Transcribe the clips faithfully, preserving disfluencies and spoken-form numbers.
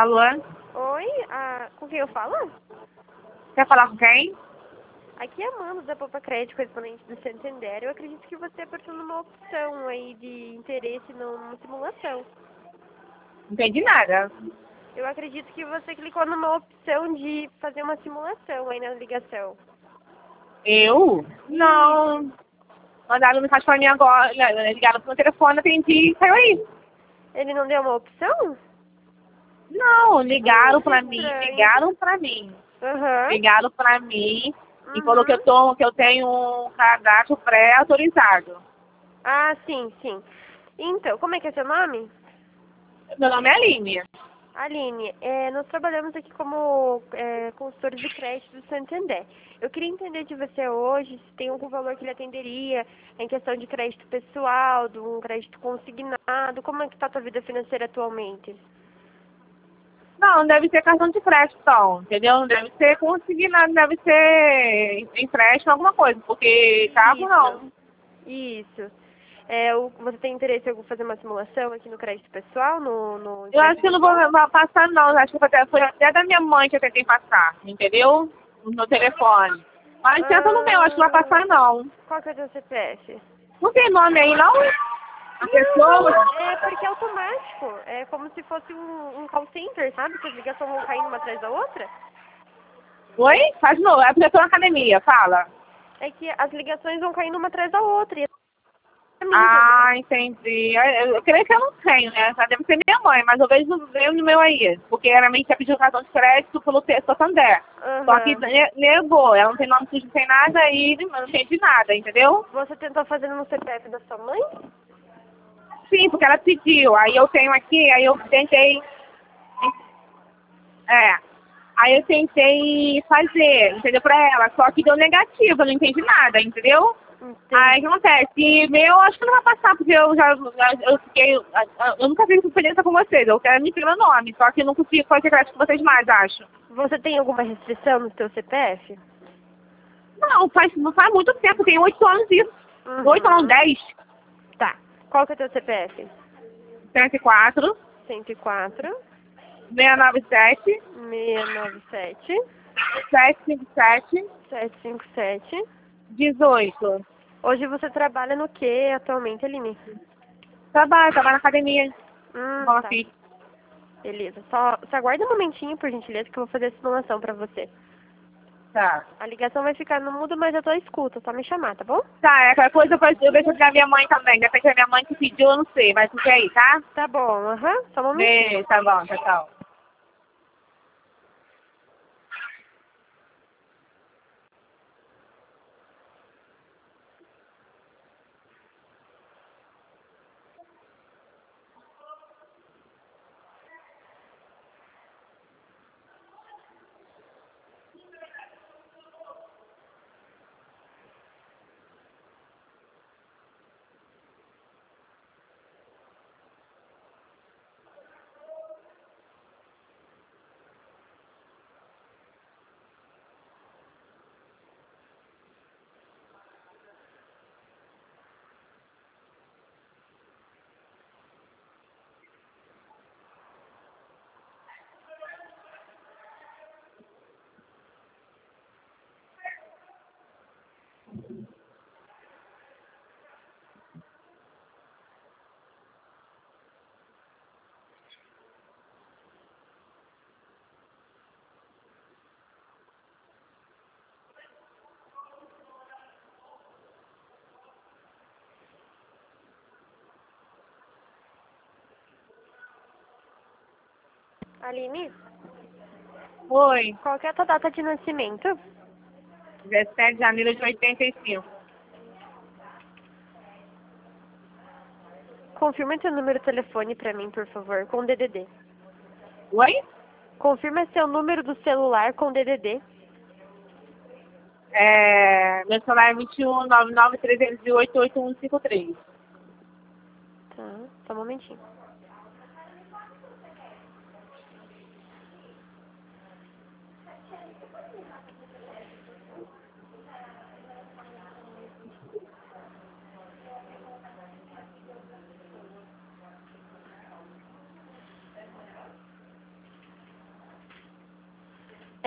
Alô? Oi, ah, com quem eu falo? Quer falar com quem? Aqui é a Amanda da Poupa Crédito, correspondente do Santander. Eu acredito que você apertou numa opção aí de interesse numa simulação. Não entendi nada. Eu acredito que você clicou numa opção de fazer uma simulação aí na ligação. Eu? Não. Mandaram mensagem pra mim agora, né, ligaram pro meu telefone, atendi e saiu aí. Ele não deu uma opção? Não, ligaram pra Hum, mim, estranho. ligaram pra mim. Aham. Ligaram pra mim e falou que eu, Uhum. tô, que eu tenho um cadastro pré-autorizado. Ah, sim, sim. Então, como é que é seu nome? Meu nome é Aline. Aline, é, nós trabalhamos aqui como é, consultores de crédito do Santander. Eu queria entender de você hoje se tem algum valor que ele atenderia em questão de crédito pessoal, de um crédito consignado, como é que está a tua vida financeira atualmente? Não, deve ser cartão de crédito, então, entendeu? Não deve ser consignado, deve ser empréstimo, alguma coisa, porque carro Isso, não. isso. É, o- você tem interesse em fazer uma simulação aqui no crédito pessoal, no, no Eu acho empréstimo que eu não vou pessoal? vou passar, não. Eu acho que foi até, foi até da minha mãe que eu tentei passar, entendeu? No meu telefone. Mas essa eu não tenho, eu acho que não vai Ah, passar, não. qual que é o teu C P F? Não tem nome aí, não? A pessoa? Não, é porque é automático. É como se fosse um, um call center, sabe? Que as ligações vão caindo uma atrás da outra. Oi? Faz de novo. É porque eu tô na academia, fala. É que as ligações vão caindo uma atrás da outra. E é pra mim, entendeu? Ah, entendi. Eu, eu, eu creio que eu não tenho, né? Só deve ser minha mãe, mas eu vejo no, vejo no meu aí. Porque realmente ia pedir o cartão de crédito pelo te- Santander. Só que Aham. ne- negou. Ela não tem nome sujo, não tem nada e não entende nada, entendeu? Você tentou fazer no C P F da sua mãe? Sim, porque ela pediu. Aí eu tenho aqui, aí eu tentei. É. Aí eu tentei fazer, entendeu, pra ela. Só que deu negativo, eu não entendi nada, entendeu? Aí o que Entendi. acontece? E meu, acho que não vai passar, porque eu já eu fiquei. Eu nunca fiz experiência com vocês. Eu quero me pelo nome, só que eu não consigo fazer crédito com vocês mais, acho. Você tem alguma restrição no seu C P F? Não, faz, não faz muito tempo, tem oito anos isso. Oito não, Uhum. dez. Tá. Qual que é o teu C P F? Cento e quatro, cento e quatro, seiscentos e noventa e sete, seiscentos e noventa e sete, setecentos e cinquenta e sete, setecentos e cinquenta e sete. dezoito. Hoje você trabalha no que atualmente, Aline? Trabalho, trabalho na academia. Hum, Bom, tá. assim. Beleza. Só, só aguarda um momentinho, por gentileza, que eu vou fazer a simulação pra você. Tá. A ligação vai ficar no mudo, mas eu tô à escuta. Só me chamar, tá bom? Tá, é qualquer coisa eu, vejo- eu vejo pra minha mãe também. Depende da minha mãe que pediu, eu não sei, mas fica aí, tá? Tá bom, aham. Só um momentinho. Beijo, tá bom, tchau, tchau. Aline, Oi, qual que é a tua data de nascimento? dezessete de janeiro de oitenta e cinco. Confirma teu número de telefone pra mim, por favor, com D D D. Oi? Confirma seu número do celular com D D D. É, meu celular é vinte e um, nove nove, trezentos e oito, oito um cinco três. Tá, só um momentinho.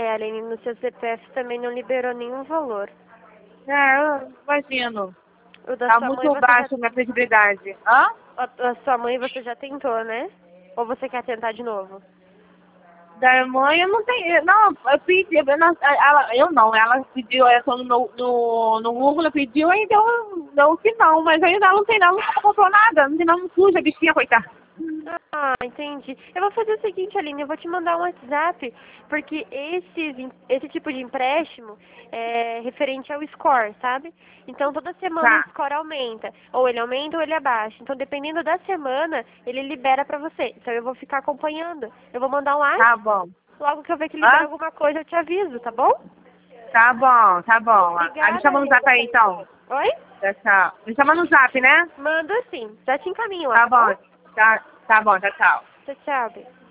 É, Aline, no seu C P F também não liberou nenhum valor. É, eu imagino. O da Tá sua mãe muito você baixo já... a minha credibilidade. Hã? A, a sua mãe você já tentou, né? Ou você quer tentar de novo? Da mãe eu não tenho. Não, eu pedi, eu não, ela, eu não, ela pediu, ela no, no, no Google, pediu e deu, deu que não, mas ainda ela não tem não, não comprou nada, não tem não suja, bichinha, coitada. Ah, entendi. Eu vou fazer o seguinte, Aline, eu vou te mandar um WhatsApp, porque esse, esse tipo de empréstimo é referente ao score, sabe? Então toda semana Tá, o score aumenta, ou ele aumenta ou ele abaixa. Então dependendo da semana, ele libera pra você. Então eu vou ficar acompanhando. Eu vou mandar um tá WhatsApp, bom. logo que eu ver que libera Hã? alguma coisa eu te aviso, tá bom? Tá bom, tá bom. Aí me Obrigada, chama no zap aí Aline. então. Oi? Tchau, tchau. Me chama no zap, né? Manda sim. Já te encaminho lá, Tá tá bom? bom. Tá, tá bom, tchau, tchau. Tchau, tchau. Bia.